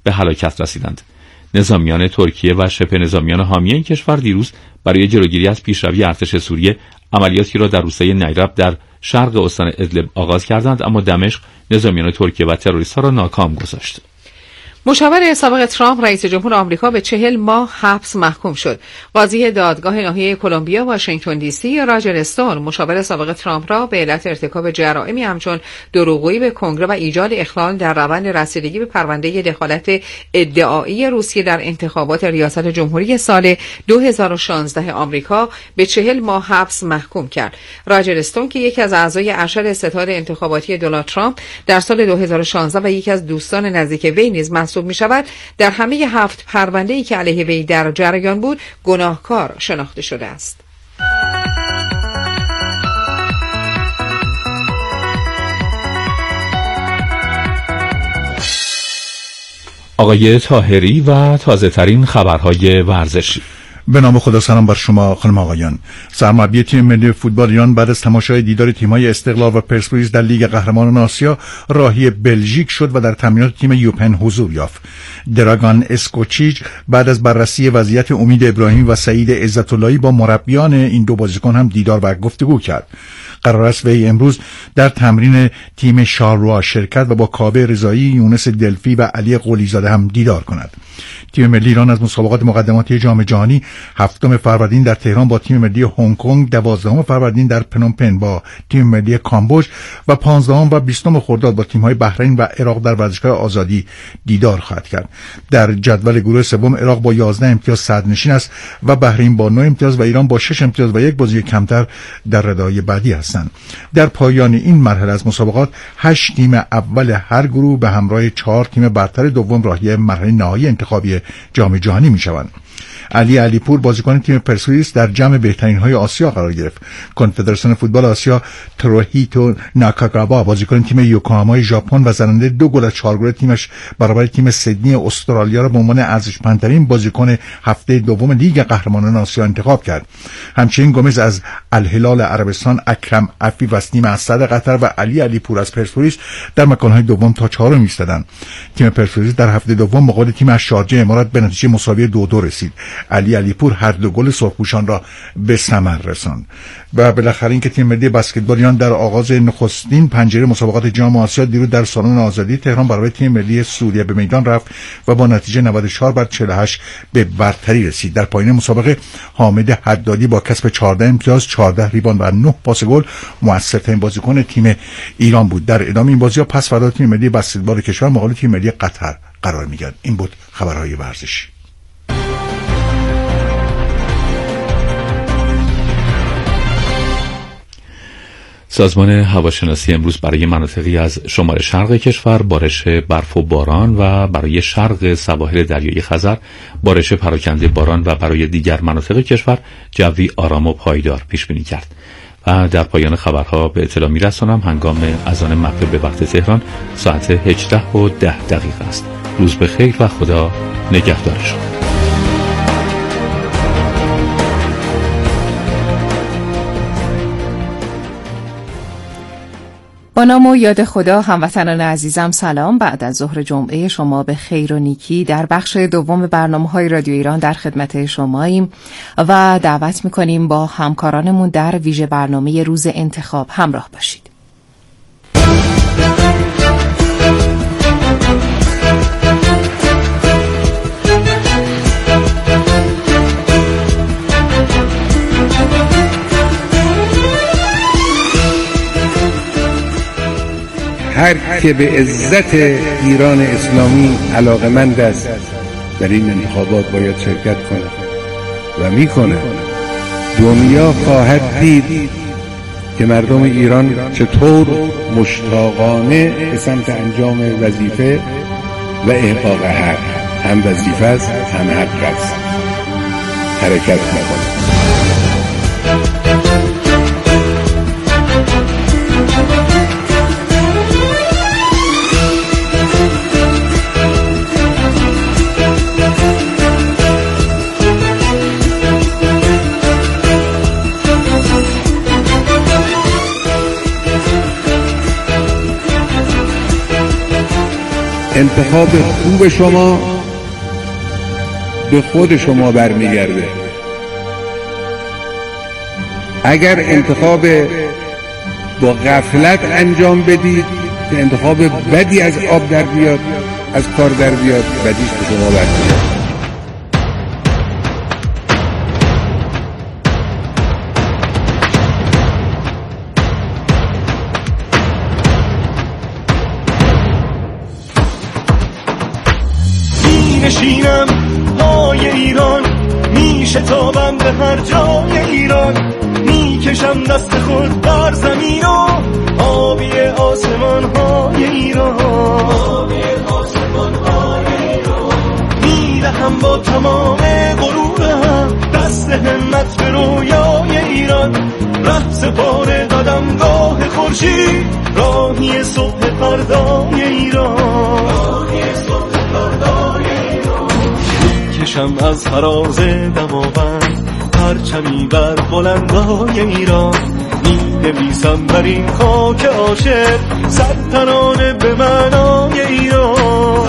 به هلاکت رسیدند. نظامیان ترکیه و شبه نظامیان حامی این کشور دیروز برای جلوگیری از پیشروی ارتش سوریه عملیاتی را در روستای نیرب در شرق استان ادلب آغاز کردند، اما دمشق نظامیان ترکیه و تروریست‌ها را ناکام گذاشت. مشاور سابق ترامپ رئیس جمهور آمریکا به 40 ماه حبس محکوم شد. قاضی دادگاه ناحیه کلمبیا واشنگتن دی سی راجر استون مشاور سابق ترامپ را به علت ارتکاب جرائمی همچون دروغگویی به کنگره و ایجاد اخلال در روند رسیدگی به پرونده دخالت ادعایی روسیه در انتخابات ریاست جمهوری سال 2016 آمریکا به 40 ماه حبس محکوم کرد. راجر استون که یکی از اعضای ارشد ستاد انتخاباتی دونالد ترامپ در سال 2016 و یکی از دوستان نزدیک وی نیز محسوب می شود، در همه 7 پرونده‌ای که علیه وی در جریان بود گناهکار شناخته شده است. آقای طاهری و تازه ترین خبرهای ورزشی. به نام خدا. سلام بر شما خانم آقایان. سرمربی تیم ملی فوتبال ایران بعد از تماشای دیدار تیم‌های استقلال و پرسپولیس در لیگ قهرمانان آسیا راهی بلژیک شد و در تمرینات تیم یوپن حضور یافت. دراگان اسکوچیچ بعد از بررسی وضعیت امید ابراهیم و سعید عزت‌اللهی با مربیان این دو بازیکن هم دیدار و گفتگو کرد. قرار است وی امروز در تمرین تیم شاروا شرکت و با کاوه رضایی، یونس دلفی و علی قلیزاده هم دیدار کند. تیم ملی ایران از مسابقات مقدماتی جام جهانی 7 فروردین در تهران با تیم ملی هنگ کنگ، 12 فروردین در پنومپن با تیم ملی کامبوج و 15 و 20 خرداد با تیم‌های بحرین و عراق در ورزشگاه آزادی دیدار خواهد کرد. در جدول گروه سوم عراق با 11 امتیاز صدرنشین است و بحرین با 9 امتیاز و ایران با 6 امتیاز و یک بازی کمتر در رده‌های بعدی هستند. در پایان این مرحله از مسابقات 8 تیم اول هر گروه به همراه 4 تیم برتر دوم راهی مرحله نهایی انتخابی جام جهانی میشوند. علی علیپور بازیکن تیم پرسپولیس در جمع بهترین‌های آسیا قرار گرفت. کنفدراسیون فوتبال آسیا تروهیتو ناکاگاوا بازیکن تیم یوکوهاما ژاپن و زننده 2 گل از 4 گل تیمش برابر تیم سیدنی استرالیا را به عنوان ارزشمندترین بازیکن هفته دوم لیگ قهرمانان آسیا انتخاب کرد. همچنین گومز از الهلال عربستان، اکرم عفیف از تیم اسد قطر و علی علیپور از پرسپولیس در مکان‌های دوم تا چهارم ایستادند. تیم پرسپولیس در هفته دوم مقابل تیم از شارجه امارات به نتیجه مساوی 2-2 رسید. علی علیپور هر 2 گل سرخپوشان را به ثمر رساند. و بالاخره اینکه تیم ملی بسکتبال ایران در آغاز نخستین پنجره مسابقات جام آسیا دیروز در سالن آزادی تهران برای تیم ملی سوریه به میدان رفت و با نتیجه 94-48 به برتری رسید. در پایان مسابقه حامد حدادی با کسب 14 امتیاز، 14 ریباند و 9 پاس گل موثرترین بازیکن تیم ایران بود. در ادامه این بازی‌ها پس فردا تیم ملی بسکتبال کشور مقابل تیم ملی قطر قرار می‌گیرد. این بود خبرهای ورزشی. سازمان هواشناسی امروز برای مناطقی از شمال شرق کشور بارش برف و باران و برای شرق سواحل دریای خزر بارش پراکنده باران و برای دیگر مناطق کشور جوی آرام و پایدار پیش بینی کرد. و در پایان خبرها به اطلاع می‌رسانم هنگام اذان مغرب به وقت تهران ساعت 18:10 است. روز بخیر و خدا نگهدار شما. با نام و یاد خدا هموطنان عزیزم سلام. بعد از ظهر جمعه شما به خیر و نیکی در بخش دوم برنامه‌های رادیو ایران در خدمت شماییم و دعوت می‌کنیم با همکارانمون در ویژه برنامه روز انتخاب همراه باشید. هر که به عزت ایران اسلامی علاقمند است در این انتخابات باید شرکت کنه و میکنه. دنیا خواهد دید که مردم ایران چطور مشتاقانه به سمت انجام وظیفه و احقاق حق، هم وظیفه است هم حق است، حرکت میکنه. انتخاب خوب شما به خود شما برمیگرده. اگر انتخاب با غفلت انجام بدید که انتخاب بدی از آب در بیاد، از کار در بیاد، بدیش به شما برمیگرده. نشینم پای ایران، میشتابم به هر جای ایران، میکشم دست خود بر زمین و آبی آسمان های ایران، میدهم با تمام غرورم دست همت به رویای ایران، ره سپار قدمگاه خورشید، راهی صبح فردای ایران، کشم از فراز دماوند پرچمی بر بلندای ایران، می نویسم بر این خاک عاشق صد ترانه به معنای ایران.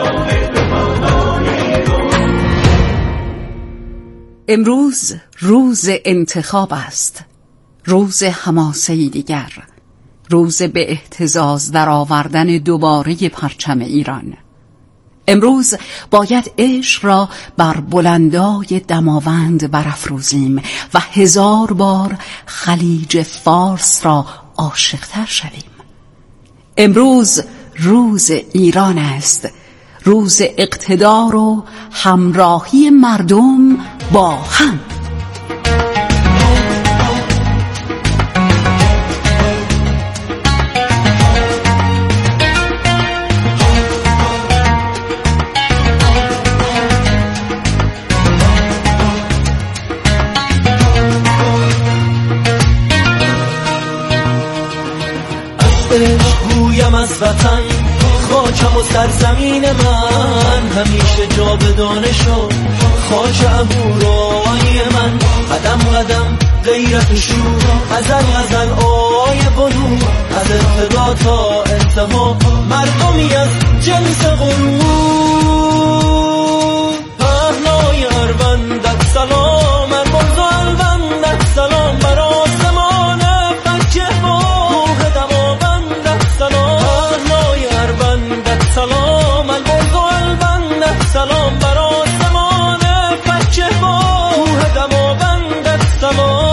امروز روز انتخاب است، روز حماسه‌ای دیگر، روز به اهتزاز در آوردن دوباره پرچم ایران. امروز باید عشق را بر بلندای دماوند برافروزیم و 1000 بار خلیج فارس را عاشق‌تر شویم. امروز روز ایران است، روز اقتدار و همراهی مردم با هم. گویم از وطن خاکم و سرزمین من، همیشه جاودانه شد خاک عبورای من، قدم قدم غیرت شور، غزل غزل آی بلور، از ابتدا تا انتها مردمی از جنس غرور. پهنای اروندت سلام، ارمز و الوندت سلام، بر آسمان فکه و روح دماوندت سلام. پهنای اروندت سلام، ارمز و الوندت سلام، بر آسمان فکه و روح دماوندت سلام.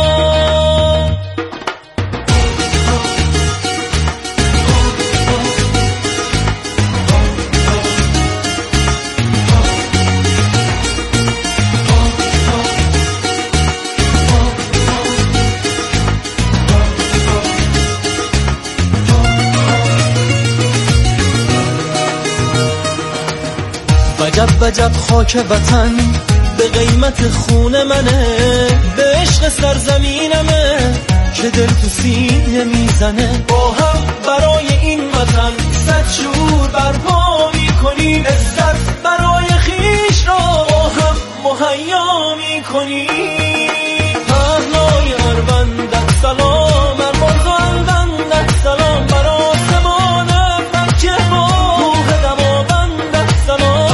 وجب خاک وطن به قیمت خون منه، به عشق سرزمینمه که دل تو سینه میزنه. با هم برای این وطن صد شور برپا میکنیم، عزت برای خیش را با هم مهیا میکنیم. پهنای اروندت سلام، ارمز و الوندت سلام، بر آسمان فکه و روح دماوندت سلام.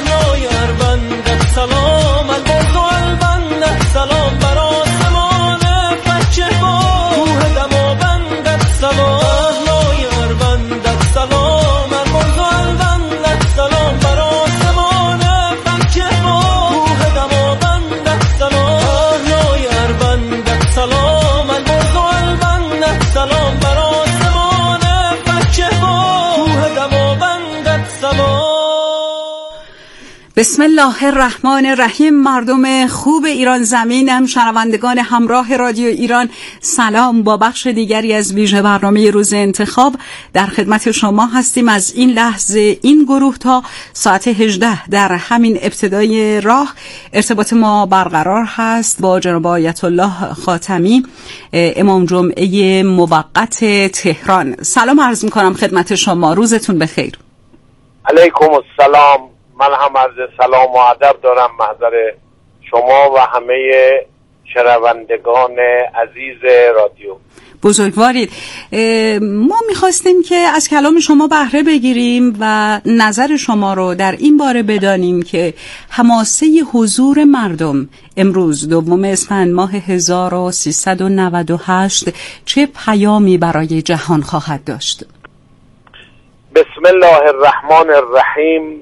سلام البرز و البندت سلام، بر آسمان فکه و روح دماوندت سلام. پهنای اروندت سلام، البرز و البندت سلام، بر آسمان فکه و روح دماوندت سلام. پهنای اروندت سلام، البرز و البندت سلام، بر آسمان فکه و روح دماوندت سلام. بسم الله الرحمن الرحیم. مردم خوب ایران زمینم، شنوندگان همراه رادیو ایران، سلام. با بخش دیگری از ویژه برنامه روز انتخاب در خدمت شما هستیم. از این لحظه این گروه تا ساعت 18 در همین ابتدای راه ارتباط ما برقرار هست با جناب آیت الله خاتمی، امام جمعه موقت تهران. سلام عرض می‌کنم خدمت شما، روزتون بخیر. علیکم السلام. من هم عرض سلام و ادب دارم محضر شما و همه شنوندگان عزیز رادیو. بزرگوارید. ما میخواستیم که از کلام شما بهره بگیریم و نظر شما رو در این باره بدانیم که حماسه حضور مردم امروز 2 اسفند ماه 1398 چه پیامی برای جهان خواهد داشت؟ بسم الله الرحمن الرحیم.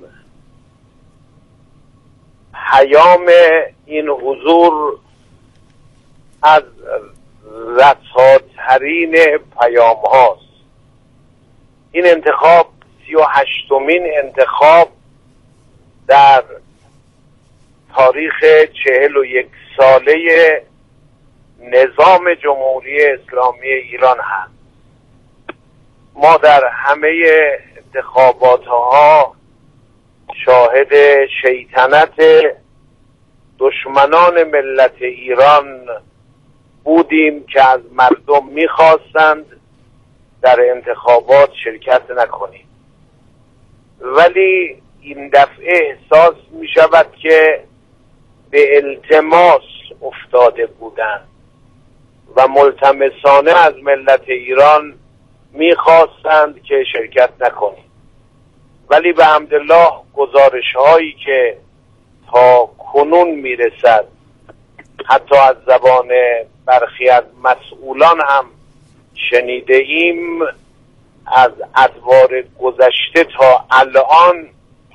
پیام این حضور از رساترین پیام هاست. این انتخاب 38مین انتخاب در تاریخ 41 ساله نظام جمهوری اسلامی ایران هست. ما در همه انتخابات ها شاهد شیطنت دشمنان ملت ایران بودیم که از مردم میخواستند در انتخابات شرکت نکنیم، ولی این دفعه احساس میشود که به التماس افتاده بودند و ملتمسانه از ملت ایران میخواستند که شرکت نکنیم. ولی به حمدالله گزارش هایی که تا کنون میرسد، حتی از زبان برخی از مسئولان هم شنیده ایم، از ادوار گذشته تا الان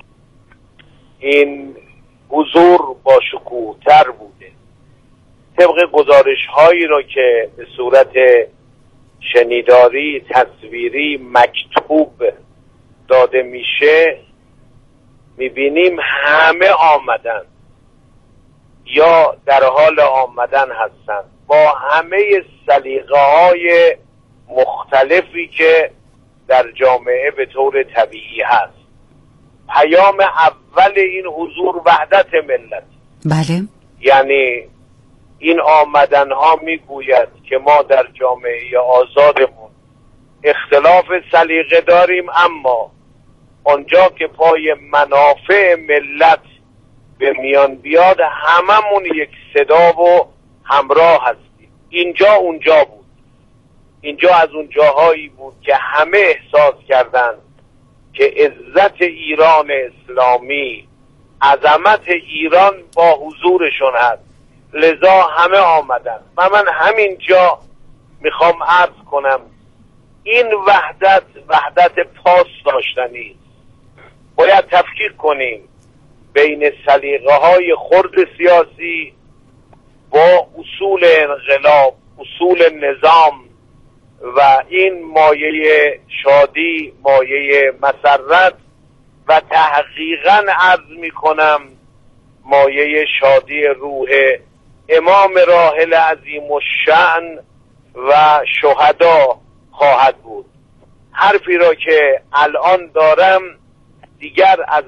این حضور با شکوه‌تر بوده. طبق گزارش هایی را که به صورت شنیداری، تصویری، مکتوب داده میشه، میبینیم همه آمدن یا در حال آمدن هستند با همه سلیقه‌های مختلفی که در جامعه به طور طبیعی هست. پیام اول این حضور وحدت ملت. بله. یعنی این آمدن ها میگوید که ما در جامعه آزادمون اختلاف سلیقه داریم، اما آنجا که پای منافع ملت به میان بیاد هممون یک صدا و همراه هستیم. اینجا اونجا بود. اینجا از اون جاهایی بود که همه احساس کردند که عزت ایران اسلامی، عظمت ایران با حضورشون هست، لذا همه آمدن. و من همینجا میخوام عرض کنم این وحدت پاس داشتنی است. باید تفکیک کنیم بین سلیقه های خرد سیاسی با اصول انقلاب، اصول نظام و این مایه شادی، مایه مسرت و تحقیقاً عرض می کنم مایه شادی روح امام راحل عظیم الشأن و شهدا خواهد بود. حرفی را که الان دارم دیگر از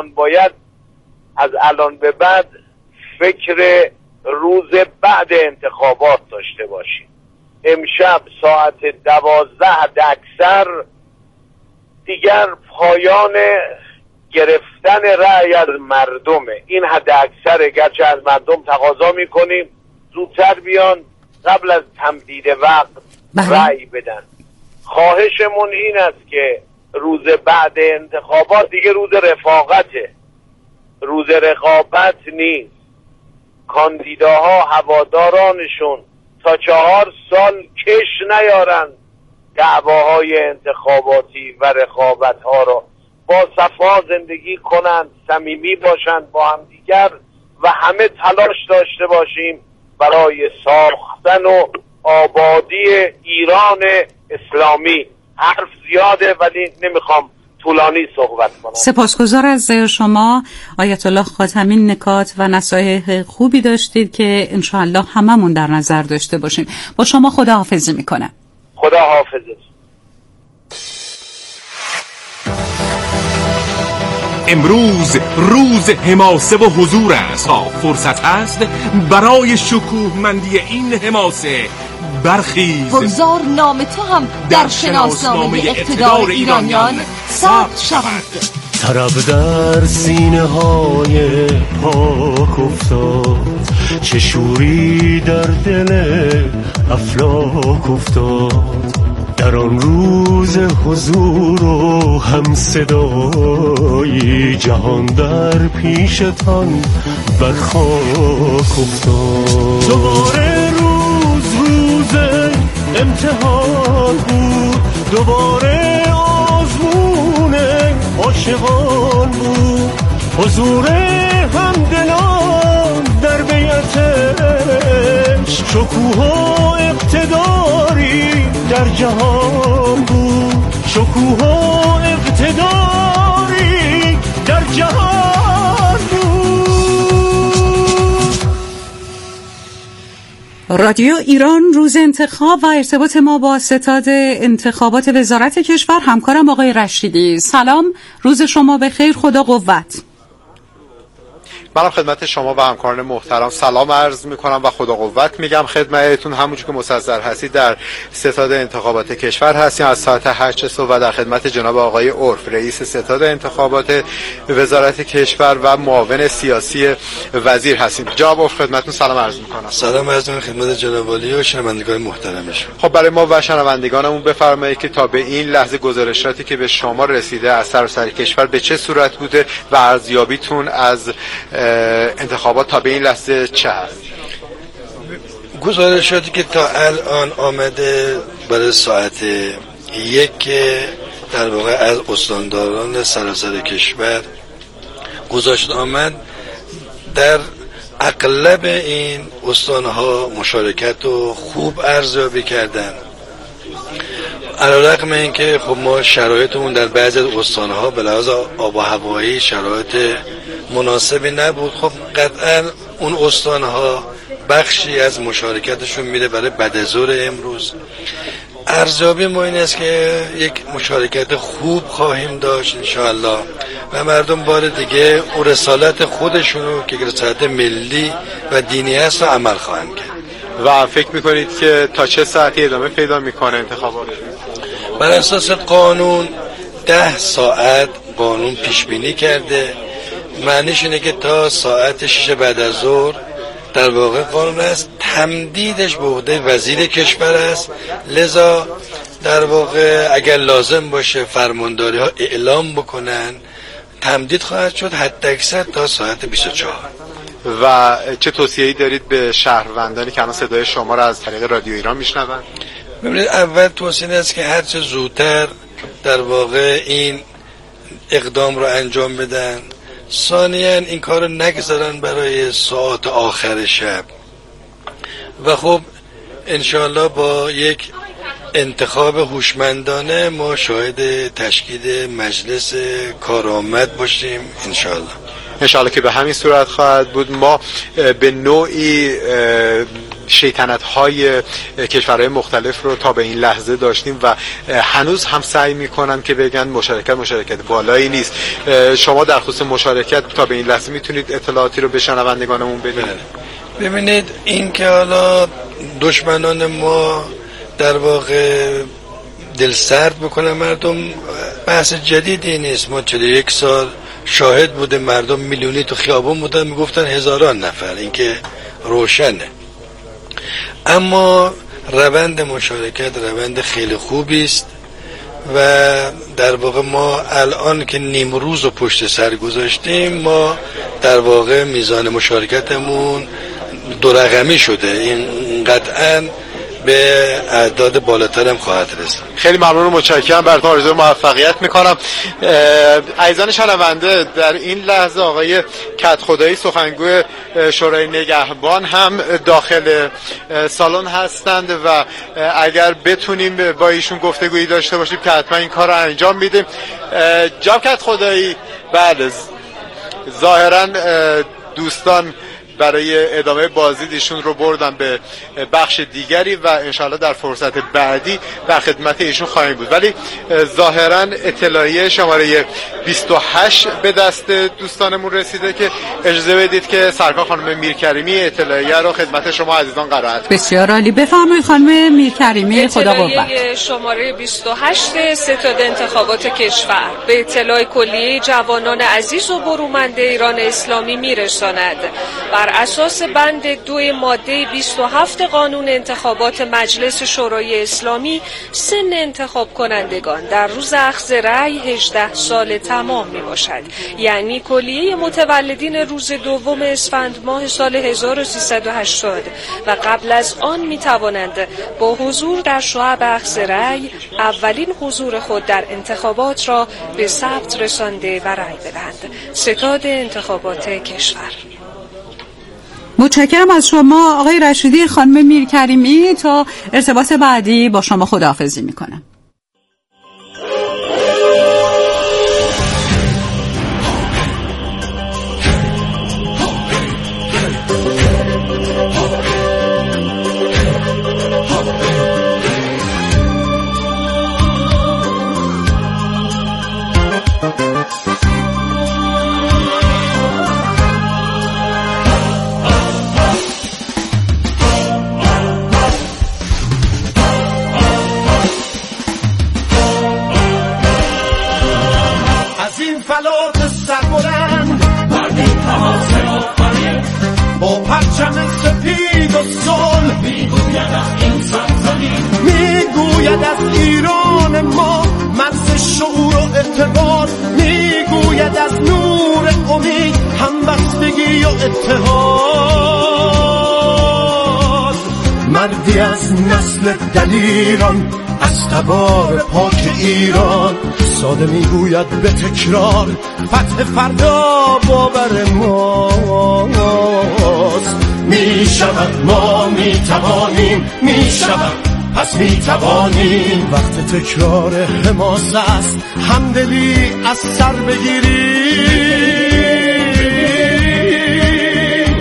الان به بعد فکر روز بعد انتخابات داشته باشیم. امشب ساعت 12 حد اکثر دیگر پایان گرفتن رأی از مردمه. این حد اکثر، گرچه از مردم تقاضا میکنیم زودتر بیان قبل از تمدید وقت رأی بدن. خواهشمون این است که روز بعد انتخابات دیگه روز رفاقته، روز رقابت نیست. کاندیداها هوادارانشون تا 4 سال کش نیارن دعواهای انتخاباتی و رقابتها را، با صفا زندگی کنند، صمیمی باشند با هم دیگر و همه تلاش داشته باشیم برای ساختن و آبادی ایران اسلامی. حرف زیاده ولی نمیخوام طولانی صحبت کنم. سپاسگزار از شما آیت الله خاتمی. نکات و نصایح خوبی داشتید که انشاءالله هممون در نظر داشته باشیم. با شما خداحافظی میکنم. خدا حافظت. امروز روز حماسه و حضور است. فرصت است برای شکوهمندی این حماسه. برخیز، بگذار نام تو هم در شناسنامه اقتدار ایرانیان ثبت شود. طرب در سینه های پاک افتاد، چه شوری در دل افلاک افتاد، در آن روز حضور و هم صدایی جهان در پیشتان بر خاک افتاد. دوباره روز امتحان بود، دوباره آزمون عاشقان بود، حضور همدلان در بیعتش، شکوه و اقتداری در جهان بود، شکوه و اقتداری در جهان بود. رادیو ایران روز انتخاب و ارتباط ما با ستاد انتخابات وزارت کشور، همکارم آقای رشیدی. سلام، روز شما بخیر، خدا قوت. منم خدمت شما و همکاران محترم سلام عرض میکنم و خدا قوت میگم خدمتتون. همونجور که مستحضر هستید در ستاد انتخابات کشور هستیم از ساعت 8 صبح و در خدمت جناب آقای عرف رئیس ستاد انتخابات وزارت کشور و معاون سیاسی وزیر هستیم. جناب عرف خدمتتون سلام عرض میکنم. سلام عرض میکنم خدمت جناب عالی و شنوندگان محترمش. خب برای ما و شنوندگانمون بفرمایید که تا به این لحظه گزارشاتی که به شما رسیده از سراسر کشور به چه صورت بوده و ارزیابیتون از انتخابات تا به این لحظه چه هست؟ گزارشاتی که تا الان آمده برای ساعت 1 در واقع از استانداران سراسر کشور گذاشت آمد، در اغلب این استانها مشارکت رو خوب ارزیابی کردن. علیرغم اینکه خب ما شرایطمون در بعضی از استانها به لحاظ آب و هوایی شرایط مناسبی نبود، خب قطعا اون استانها بخشی از مشارکتشون میره برای بعد از ظهر امروز. ارزیابی ما این است که یک مشارکت خوب خواهیم داشت انشاءالله و مردم بار دیگه اون رسالت خودشونو که رسالت ملی و دینی هست رو عمل خواهند کرد. و فکر میکنید که تا چه ساعتی ادامه پیدا میکنه انتخابات؟ بر اساس قانون 10 ساعت قانون پیش بینی کرده، معنیش اینه که تا ساعت 6 بعد از ظهر در واقع قانون است، تمدیدش به عهده وزیر کشور است، لذا در واقع اگر لازم باشه فرمانداری ها اعلام بکنن تمدید خواهد شد حداکثر تا ساعت 24. و چه توصیه‌ای دارید به شهروندانی که الان صدای شما را از طریق رادیو ایران میشنوند؟ ببینید، اول توصیه است که هر چه زودتر در واقع این اقدام رو انجام بدن. ثانیاً این کار رو نگذارن برای ساعات آخر شب و خب انشاءالله با یک انتخاب هوشمندانه ما شاهد تشکیل مجلس کارآمد باشیم انشاءالله که به همین صورت خواهد بود. ما به نوعی شیطنت‌های کشورهای مختلف رو تا به این لحظه داشتیم و هنوز هم سعی میکنن که بگن مشارکت بالایی نیست. شما در خصوص مشارکت تا به این لحظه میتونید اطلاعاتی رو به شنوندگانمون بدید؟ ببینید، این که حالا دشمنان ما در واقع دل سرد بکنه مردم بحث جدیدی نیست. ما 41 سال شاهد بوده مردم میلیونی تو خیابون بودن میگفتن هزاران نفر، این که روشنه. اما روند مشارکت روند خیلی خوبی است و در واقع ما الان که نیم روز رو پشت سر گذاشتیم ما در واقع میزان مشارکتمون 2 رقمی شده. این قطعاً به اعداد بالاتر هم خواهد رسید. خیلی ممنون و متشکرم، براتون آرزوی موفقیت میکنم. عزیزان شنونده، در این لحظه آقای کدخدایی سخنگوی شورای نگهبان هم داخل سالن هستند و اگر بتونیم با ایشون گفتگویی داشته باشیم که حتما این کار رو انجام میدیم. جناب کدخدایی، بله ظاهرا دوستان برای ادامه بازدید ایشون رو بردن به بخش دیگری و انشاءالله در فرصت بعدی در خدمت ایشون خواهیم بود، ولی ظاهرا اطلاعیه شماره 28 به دست دوستانمون رسیده که اجازه بدید که سرکار خانم میرکریمی اطلاعیه رو خدمت شما عزیزان قرائت کنم. بسیار عالی، بفرمایید خانم میرکریمی. خدا قوت. اطلاعیه شماره 28 ستاد انتخابات کشور به اطلاع کلیه جوانان عزیز و برومند ایران اسلامی میرساند. بر اساس بند 2 ماده 27 قانون انتخابات مجلس شورای اسلامی سن انتخاب کنندگان در روز اخذ رأی 18 سال تمام می باشد. یعنی کلیه متولدین روز 2 اسفند ماه سال 1380 و قبل از آن می توانند با حضور در شعب اخذ رأی اولین حضور خود در انتخابات را به ثبت رسانده و رأی بدهند. ستاد انتخابات کشور. متشکرم از شما آقای رشیدی. خانم میرکریمی تا ارتباط بعدی با شما خداحافظی میکنم. فلات سربلند مردی تماسه آفرین با پرچم سپید و صلح میگوید از این سرزمین، میگوید از ایران ما مرز شعور و اعتبار، میگوید از نور امید همبستگی و اتحاد. مردی از نسل دلیران از تبار پاک ایران، ساده میگوید به تکرار فتح فردا باور ماست. میشود ما میتوانیم، میشود پس میتوانیم. وقت تکرار حماس است، همدلی از سر بگیریم.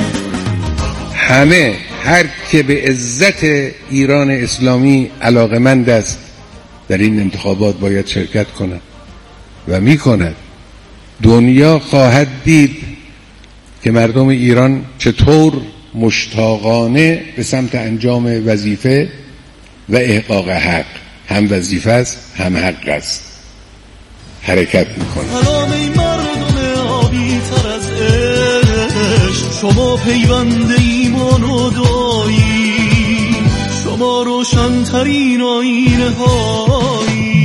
همه هر که به عزت ایران اسلامی علاقمند است در این انتخابات باید شرکت کند و میکند. دنیا خواهد دید که مردم ایران چطور مشتاقانه به سمت انجام وظیفه و احقاق حق، هم وظیفه است هم حق است، حرکت میکنند. سلام ای مردم آبی تر از عشق، شما پیوند ایمان و دایی، شما روشن‌ترین آینه هایی.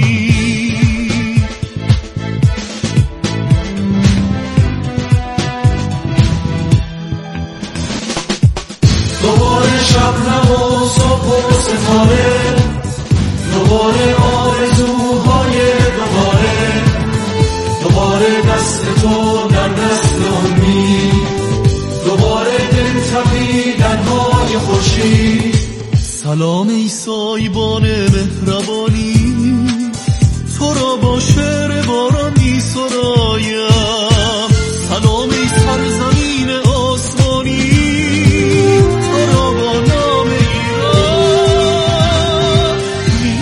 دوباره شبنم و صبح و ستاره، دوباره آرزوهای دوباره دست تو در دست امید، دوباره دل تپیدن‌های خورشید. سلام ای سایبان مهربانی، تو را با شعر باران می سرایم. سلام ای سرزمین آسمانی، تو را با نام ایران می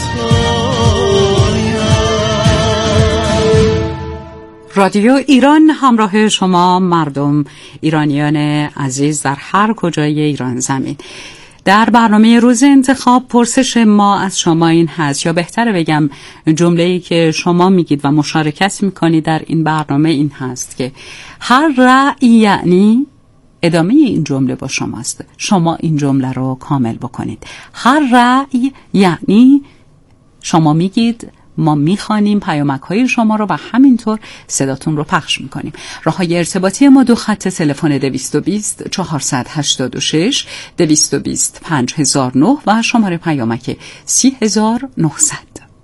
ستایم. رادیو ایران همراه شما مردم ایرانیان عزیز در هر کجای ایران زمین. در برنامه روز انتخاب پرسش ما از شما این هست، یا بهتره بگم جمله‌ای که شما میگید و مشارکت میکنید در این برنامه این هست که هر رأی یعنی ادامه این جمله با شماست، شما این جمله رو کامل بکنید. هر رأی یعنی شما میگید، ما میخوانیم پیامک‌های شما رو و همینطور صداتون رو پخش میکنیم. راه‌های ارتباطی ما 2 خط تلفن 220 486 220 5009 و شماره پیامک 30900.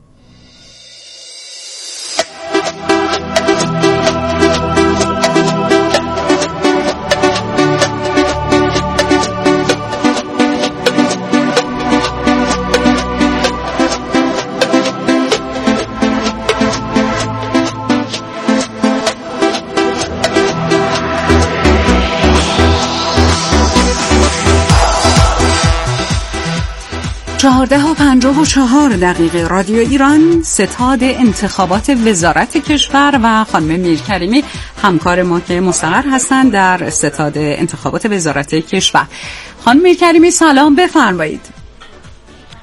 14:54 رادیو ایران، ستاد انتخابات وزارت کشور و خانم میرکریمی همکار ما که مستقر هستند در ستاد انتخابات وزارت کشور. خانم میرکریمی سلام، بفرمایید.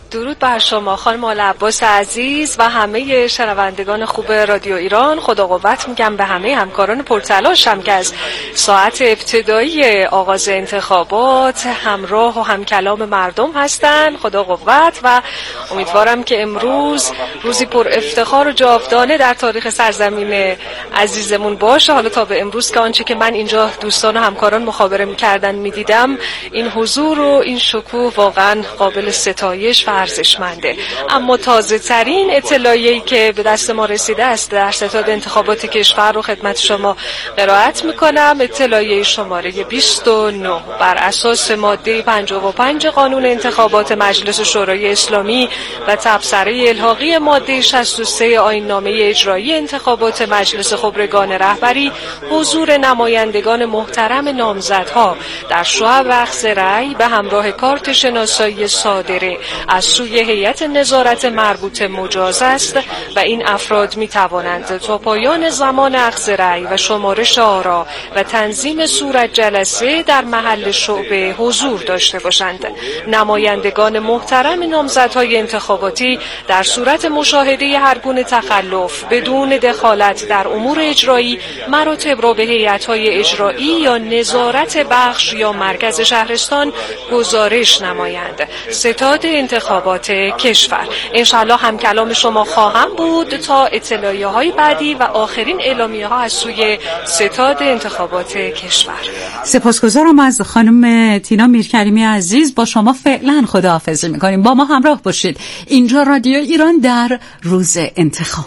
درود بر شما خانم آل عباس عزیز و همه شنوندگان خوب رادیو ایران. خدا قوت میگم به همه همکاران پرتلاشم که از ساعت ابتدایی آغاز انتخابات همراه و همکلام مردم هستن. خدا قوت و امیدوارم که امروز روزی پر افتخار و جاودانه در تاریخ سرزمین عزیزمون باشه. حالا تا به امروز که آنچه که من اینجا دوستان و همکاران مخابره میکردن میدیدم، این حضور و این شکوه واقعا قابل ستایش و ارزشمنده. اما تازه ترین اطلاعیه‌ای که به دست ما رسیده است در ستاد انتخابات کشور رو خدمت شما قرائت میکنم. اطلاعیه شماره 29 بر اساس ماده 55 قانون انتخابات مجلس شورای اسلامی و تبصره الحاقی ماده 63 آیین‌نامه اجرایی انتخابات مجلس خبرگان رهبری، حضور نمایندگان محترم نامزدها در شعب اخذ رأی به همراه کارت شناسایی صادره از سوی هیئت نظارت مربوطه مجاز است و این افراد می توانند تا پایان زمان اخذ رأی و شمارش آرا و تنظیم صورت جلسه در محل شعبه حضور داشته باشند. نمایندگان محترم نامزدهای انتخاباتی در صورت مشاهده هر گونه تخلف بدون دخالت در امور اجرایی مراتب را به هیئت‌های اجرایی یا نظارت بخش یا مرکز شهرستان گزارش نمایند. ستاد انتخابات کشور. انشالله هم کلام شما خواهم بود تا اطلاعیه های بعدی و آخرین اعلامیه ها از سوی ستاد انتخابات کشور. سپاسگزارم از خانم تینا میرکریمی عزیز. با شما فعلا خداحافظی میکنیم. با ما همراه باشید. اینجا رادیو ایران در روز انتخاب.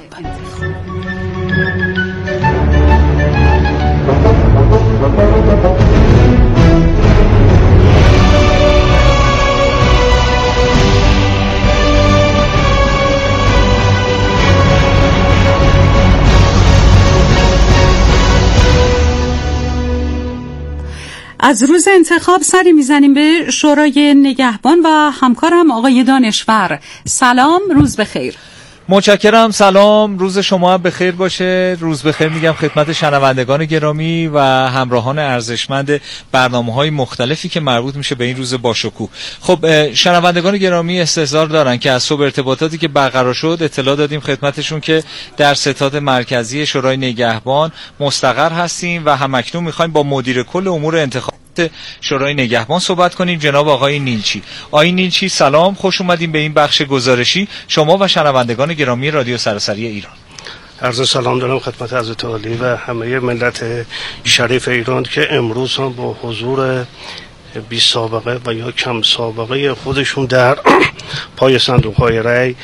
از روز انتخاب سری میزنیم به شورای نگهبان و همکارم آقای دانشور. سلام، روز بخیر. متشکرم. سلام، روز شما بخیر باشه. روز بخیر میگم خدمت شنوندگان گرامی و همراهان ارزشمند برنامه‌های مختلفی که مربوط میشه به این روز باشکوه. خب شنوندگان گرامی استحضار دارن که از صبح ارتباطاتی که برقرار شد اطلاع دادیم خدمتشون که در ستاد مرکزی شورای نگهبان مستقر هستیم و همکنون میخوایم با مدیر کل امور انتخابات شورای نگهبان صحبت کنیم، جناب آقای نیلچی. آقای نیلچی سلام، خوش اومدیم به این بخش گزارشی شما و شنوندگان گرامی رادیو سراسری ایران. عرض سلام دارم خدمت حضرت عالی و همه ملت شریف ایران که امروز هم با حضور بی سابقه و یا کم سابقه خودشون در پای صندوق‌های رأی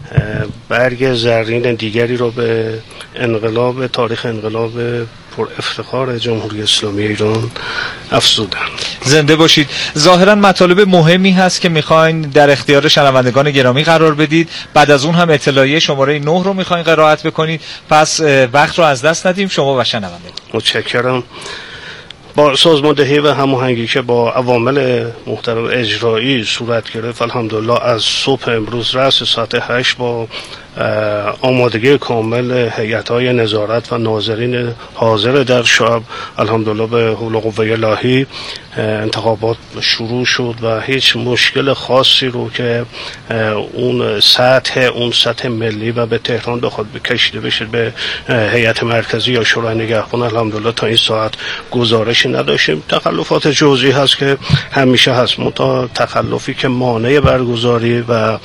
برگ زرین دیگری رو به انقلاب، تاریخ انقلاب پر افتخار جمهوری اسلامی ایران افزودن. زنده باشید. ظاهرا مطالب مهمی هست که میخواین در اختیار شنوندگان گرامی قرار بدید. بعد از اون هم اطلاعیه شماره 9 رو میخواین قرائت بکنید. پس وقت رو از دست ندیم شما و شنوندگان. متشکرم. با سازماندهی و هماهنگی که با عوامل محترم اجرایی صورت گرفت، الحمدلله از صبح امروز رأس ساعت 8 با آمادگی کامل هیئت‌های نظارت و ناظرین حاضر در شعب، الحمدلله به حول و قوه الهی انتخابات شروع شد و هیچ مشکل خاصی رو که اون سطح ملی و به تهران بخواد بکشیده بشه به هیئت مرکزی یا شورای نگهبان، الحمدلله تا این ساعت گزارشی نداشتیم. تخلفات جزئی هست که همیشه هست، منتها تخلفی که مانع برگزاری و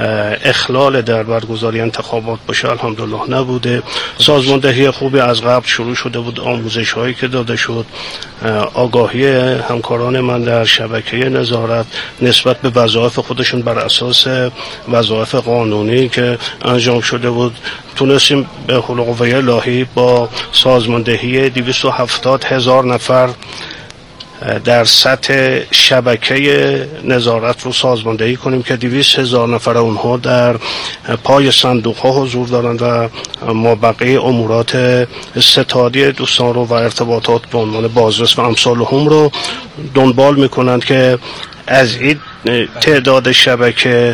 اخلال در برگزاری انتخابات باشه الحمدلله نبوده. سازماندهی خوبی از قبل شروع شده بود، آموزش هایی که داده شد، آگاهی همکاران من در شبکه نظارت نسبت به وظایف خودشون بر اساس وظایف قانونی که انجام شده بود، تونستیم به حول و قوه الهی با سازماندهی 270,000 نفر در سطح شبکه نظارت رو سازماندهی کنیم که 200,000 نفر اونها در پای صندوق ها حضور دارند و ما بقیه امورات ستادی دوستان رو و ارتباطات به عنوان بازرس و امثال هم رو دنبال میکنند که از این تعداد شبکه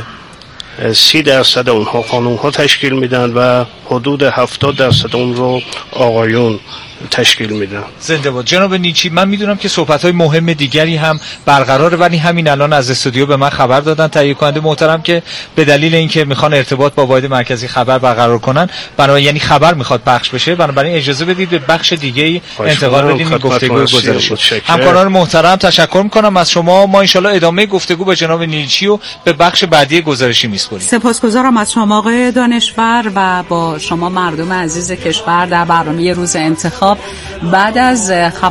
30% اونها قانون ها تشکیل میدن و حدود 70% اون رو آقایون تشکیل میدن. زنده باد جناب نیچی. من میدونم که صحبت‌های مهم دیگری هم برقراره، ولی همین الان از استودیو به من خبر دادن تهیه کننده محترم که به دلیل اینکه میخوان ارتباط با واحد مرکزی خبر برقرار کنن، یعنی خبر میخواد پخش بشه، بنابراین اجازه بدید به بخش دیگه انتقال بدیم این گفتگو گزارش. همکاران محترم تشکر میکنم از شما. ما ان شاءالله ادامه گفتگو با جناب نیچی و به بخش بعدی گزارشی میسپاریم. سپاسگزارم از شما آقای دانشور و با شما مردم عزیز کشور در برنامه روز انتخاب بعد از